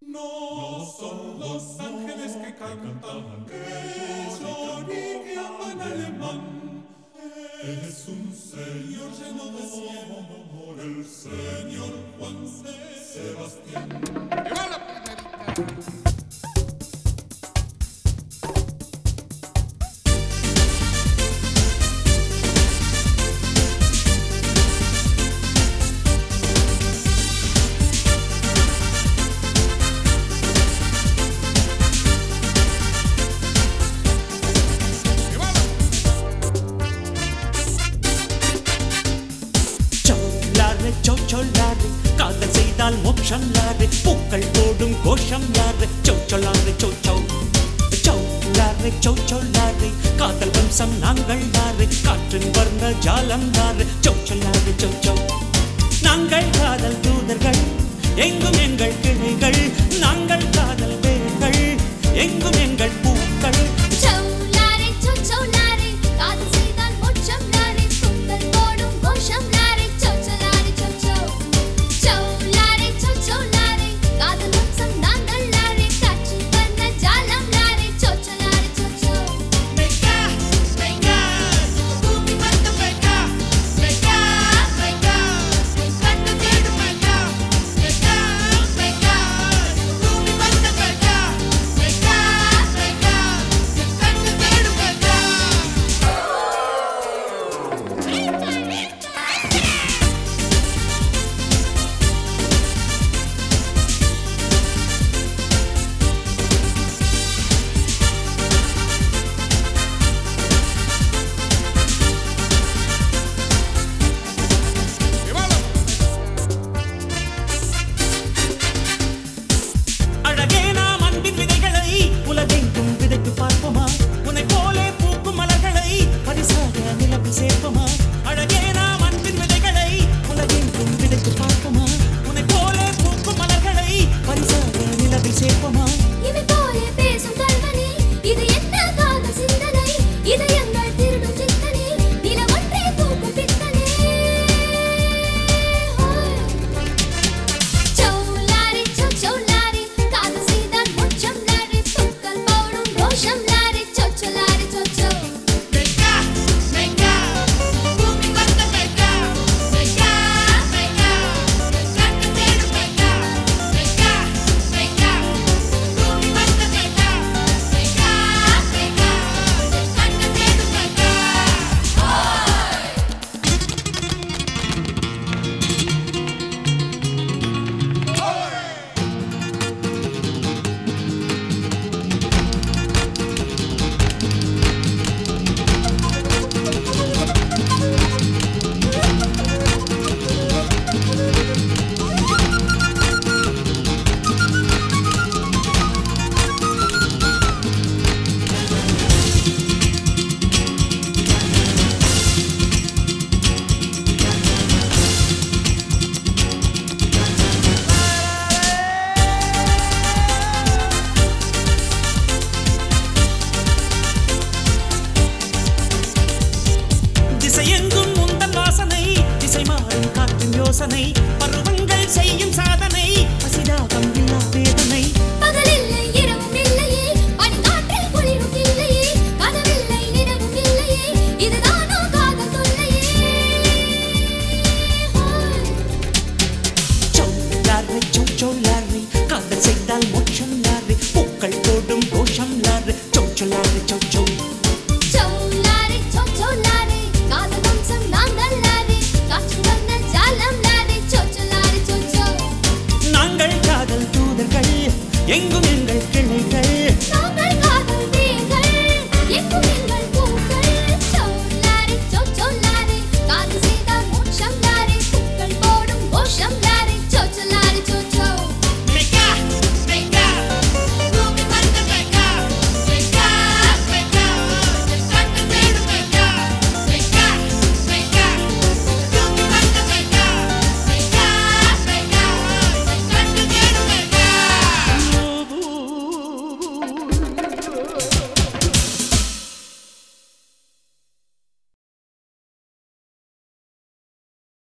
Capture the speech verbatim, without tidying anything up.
No son los ángeles que cantan, ellos ni que aman alemán. Es un señor lleno de cielo, el señor Juan Sebastián. ¡Viva la primerita! சோச்சொல்லாரு காதல் செய்தால் மோட்சம்லாரு பூக்கள் போடும் கோஷம்லாரு சோச்சொல்லாரு சோச்சோ solar சோச்சொல்லாரு காதல் வம்சம் நாங்கள் லாரு காற்றின் வர்ண ஜாலம் லாரு சோச்சொல்லாரு சோச்சோ நாங்கள் காதல் தூதர்கள் எங்கும் எங்கள்